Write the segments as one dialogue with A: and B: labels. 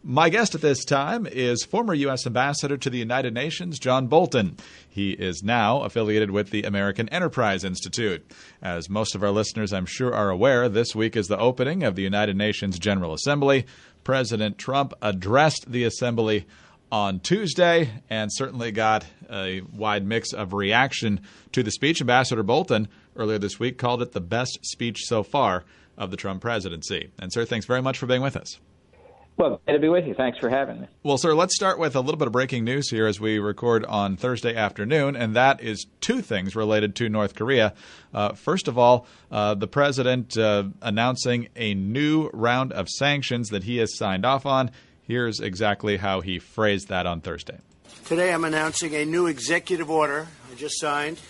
A: My guest at this time is former U.S. Ambassador to the United Nations, John Bolton. He is now affiliated with the American Enterprise Institute. As most of our listeners, I'm sure, are aware, this week is the opening of the United Nations General Assembly. President Trump addressed the assembly on Tuesday and certainly got a wide mix of reaction to the speech. Ambassador Bolton earlier this week called it the best speech so far of the Trump presidency. And, sir, thanks very much for being with us.
B: Well, good to be with you. Thanks for having me.
A: Well, sir, let's start with a little bit of breaking news here as we record on Thursday afternoon, and that is two things related to North Korea. First of all, the president announcing a new round of sanctions that he has signed off on. Here's exactly how he phrased that on Thursday.
C: Today I'm announcing a new executive order I just signed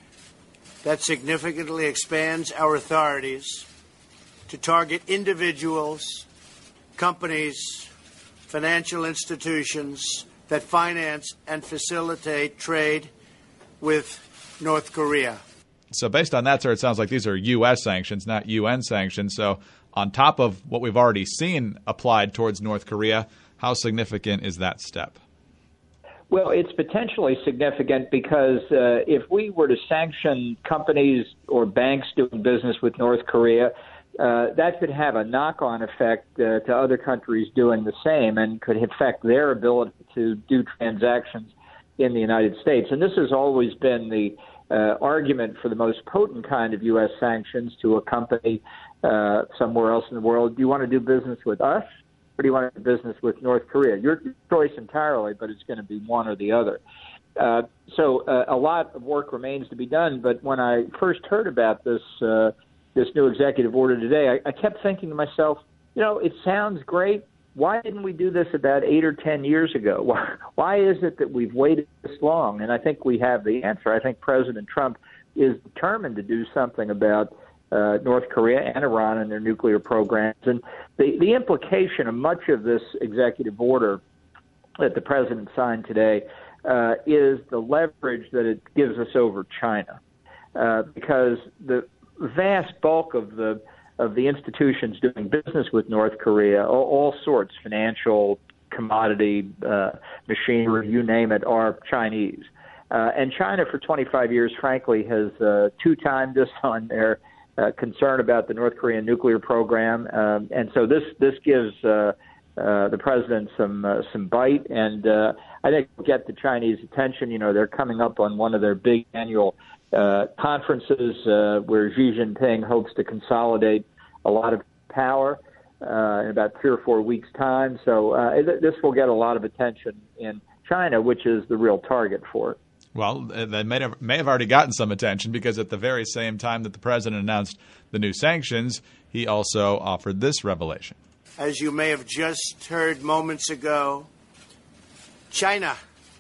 C: that significantly expands our authorities to target individuals, companies, financial institutions that finance and facilitate trade with North Korea.
A: So based on that, sir, it sounds like these are U.S. sanctions, not U.N. sanctions. So on top of what we've already seen applied towards North Korea, how significant is that step?
B: Well, it's potentially significant because if we were to sanction companies or banks doing business with North Korea, that could have a knock-on effect to other countries doing the same and could affect their ability to do transactions in the United States. And this has always been the argument for the most potent kind of U.S. sanctions to a company somewhere else in the world. Do you want to do business with us, or do you want to do business with North Korea? Your choice entirely, but it's going to be one or the other. So a lot of work remains to be done. But when I first heard about this new executive order today, I kept thinking to myself, it sounds great. Why didn't we do this about 8 or 10 years ago? Why is it that we've waited this long? And I think we have the answer. I think President Trump is determined to do something about North Korea and Iran and their nuclear programs. And the implication of much of this executive order that the president signed today is the leverage that it gives us over China, because the vast bulk of the institutions doing business with North Korea, all sorts, financial, commodity, machinery, you name it, are Chinese. And China for 25 years, frankly, has two-timed us on their concern about the North Korean nuclear program. And so this gives the president some bite. And I think we'll get the Chinese attention. They're coming up on one of their big annual conferences where Xi Jinping hopes to consolidate a lot of power in about 3 or 4 weeks' time. So this will get a lot of attention in China, which is the real target for it.
A: Well, they may have already gotten some attention, because at the very same time that the president announced the new sanctions, he also offered this revelation.
C: As you may have just heard moments ago, China,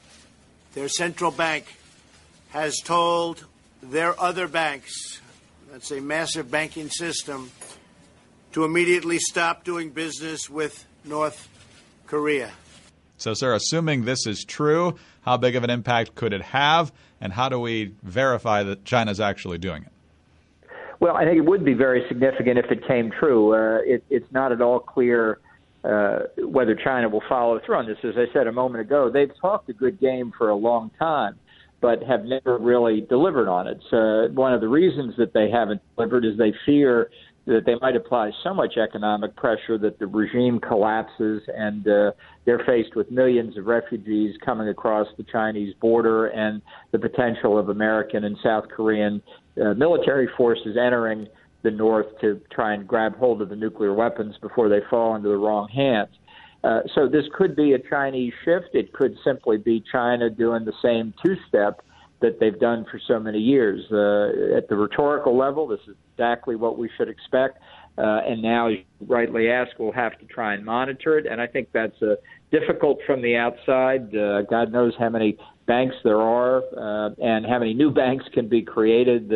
C: their central bank, has told their other banks, that's a massive banking system, to immediately stop doing business with North Korea.
A: So, sir, assuming this is true, how big of an impact could it have, and how do we verify that China's actually doing it?
B: Well, I think it would be very significant if it came true. It's not at all clear whether China will follow through on this. As I said a moment ago, they've talked a good game for a long time, but have never really delivered on it. So one of the reasons that they haven't delivered is they fear that they might apply so much economic pressure that the regime collapses, and they're faced with millions of refugees coming across the Chinese border and the potential of American and South Korean military forces entering the north to try and grab hold of the nuclear weapons before they fall into the wrong hands. So this could be a Chinese shift. It could simply be China doing the same two-step that they've done for so many years. At the rhetorical level, this is exactly what we should expect. And now, as you rightly ask, we'll have to try and monitor it. And I think that's difficult from the outside. God knows how many banks there are and how many new banks can be created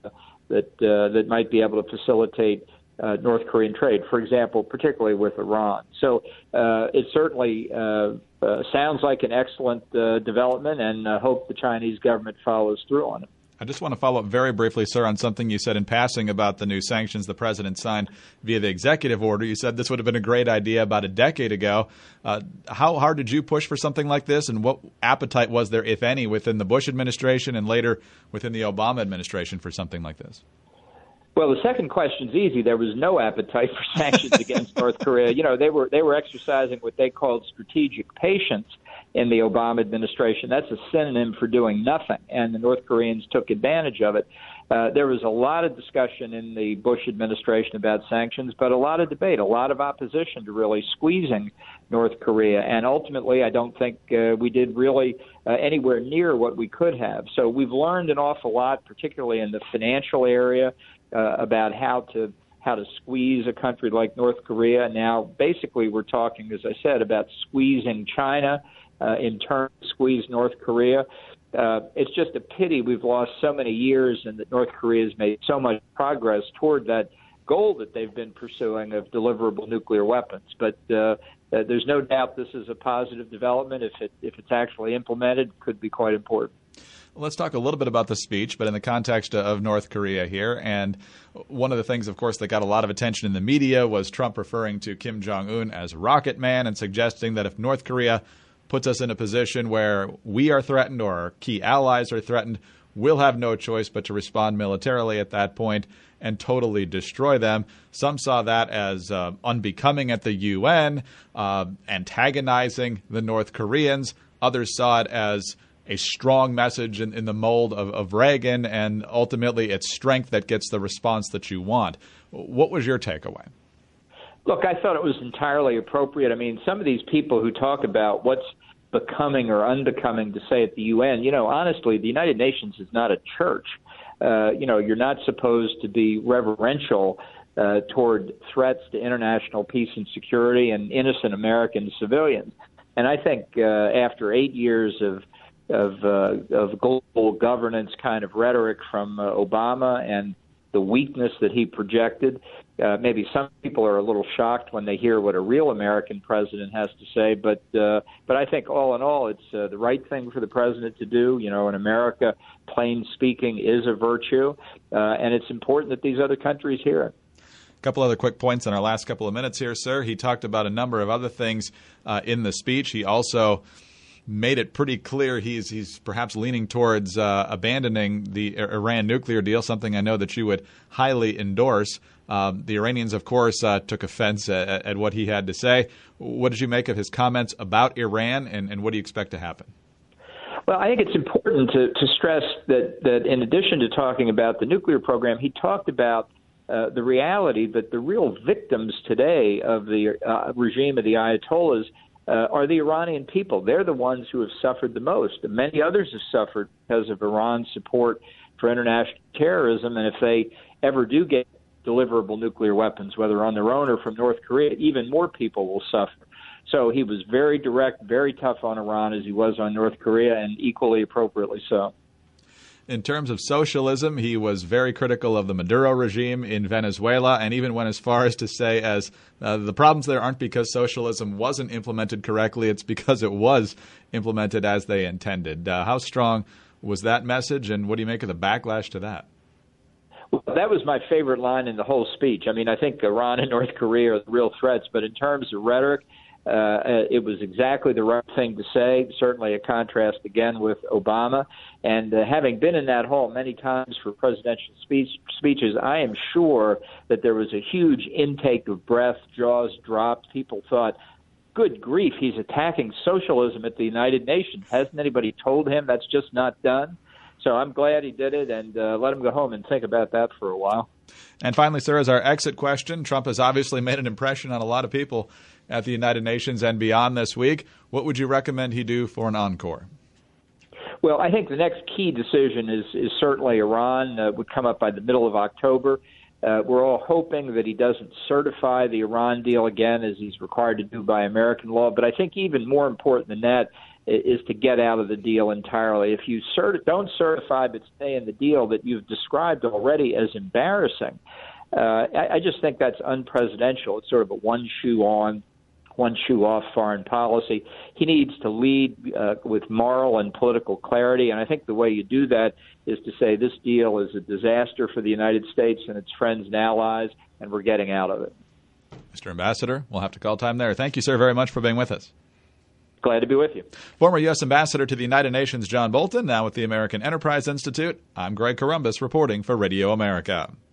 B: that might be able to facilitate North Korean trade, for example, particularly with Iran. So it certainly sounds like an excellent development, and hope the Chinese government follows through on it.
A: I just want to follow up very briefly, sir, on something you said in passing about the new sanctions the president signed via the executive order. You said this would have been a great idea about a decade ago. How hard did you push for something like this, and what appetite was there, if any, within the Bush administration and later within the Obama administration for something like this?
B: Well, the second question's easy. There was no appetite for sanctions against North Korea. You know, they were exercising what they called strategic patience in the Obama administration. That's a synonym for doing nothing, and the North Koreans took advantage of it. There was a lot of discussion in the Bush administration about sanctions, but a lot of debate, a lot of opposition to really squeezing North Korea. And ultimately, I don't think we did really anywhere near what we could have. So we've learned an awful lot, particularly in the financial area, about how to squeeze a country like North Korea. Now, basically, we're talking, as I said, about squeezing China, in turn squeeze North Korea. It's just a pity we've lost so many years and that North Korea has made so much progress toward that goal that they've been pursuing of deliverable nuclear weapons. But there's no doubt this is a positive development. If it's actually implemented, it could be quite important.
A: Let's talk a little bit about the speech, but in the context of North Korea here. And one of the things, of course, that got a lot of attention in the media was Trump referring to Kim Jong-un as Rocket Man and suggesting that if North Korea puts us in a position where we are threatened or our key allies are threatened, we'll have no choice but to respond militarily at that point and totally destroy them. Some saw that as unbecoming at the UN, antagonizing the North Koreans. Others saw it as a strong message in the mold of Reagan, and ultimately it's strength that gets the response that you want. What was your takeaway?
B: Look, I thought it was entirely appropriate. I mean, some of these people who talk about what's becoming or unbecoming to say at the UN, honestly, the United Nations is not a church. You're not supposed to be reverential toward threats to international peace and security and innocent American civilians. And I think after 8 years of global governance kind of rhetoric from Obama and the weakness that he projected, maybe some people are a little shocked when they hear what a real American president has to say. But I think all in all, it's the right thing for the president to do. In America, plain speaking is a virtue, and it's important that these other countries hear it.
A: A couple other quick points in our last couple of minutes here, sir. He talked about a number of other things in the speech. He also made it pretty clear he's perhaps leaning towards abandoning the Iran nuclear deal, something I know that you would highly endorse. The Iranians, of course, took offense at what he had to say. What did you make of his comments about Iran, and what do you expect to happen?
B: Well, I think it's important to stress that in addition to talking about the nuclear program, he talked about the reality that the real victims today of the regime of the Ayatollahs are the Iranian people. They're the ones who have suffered the most. Many others have suffered because of Iran's support for international terrorism, and if they ever do get deliverable nuclear weapons, whether on their own or from North Korea, even more people will suffer. So he was very direct, very tough on Iran as he was on North Korea, and equally appropriately so.
A: In terms of socialism, he was very critical of the Maduro regime in Venezuela, and even went as far as to say the problems there aren't because socialism wasn't implemented correctly, it's because it was implemented as they intended. How strong was that message, and what do you make of the backlash to that?
B: Well, that was my favorite line in the whole speech. I mean, I think Iran and North Korea are the real threats, but in terms of rhetoric, it was exactly the right thing to say, certainly a contrast again with Obama. And having been in that hall many times for presidential speeches, I am sure that there was a huge intake of breath, jaws dropped. People thought, good grief, he's attacking socialism at the United Nations. Hasn't anybody told him that's just not done? So I'm glad he did it, and let him go home and think about that for a while.
A: And finally, sir, as our exit question, Trump has obviously made an impression on a lot of people at the United Nations and beyond this week. What would you recommend he do for an encore?
B: Well, I think the next key decision is certainly Iran. Would come up by the middle of October. We're all hoping that he doesn't certify the Iran deal again, as he's required to do by American law. But I think even more important than that is to get out of the deal entirely. If you don't certify but stay in the deal that you've described already as embarrassing, I just think that's unpresidential. It's sort of a one shoe on, one-shoe-off foreign policy. He needs to lead with moral and political clarity, and I think the way you do that is to say this deal is a disaster for the United States and its friends and allies, and we're getting out of it.
A: Mr. Ambassador, we'll have to call time there. Thank you, sir, very much for being with us.
B: Glad to be with you.
A: Former U.S. Ambassador to the United Nations, John Bolton, now with the American Enterprise Institute. I'm Greg Corombos reporting for Radio America.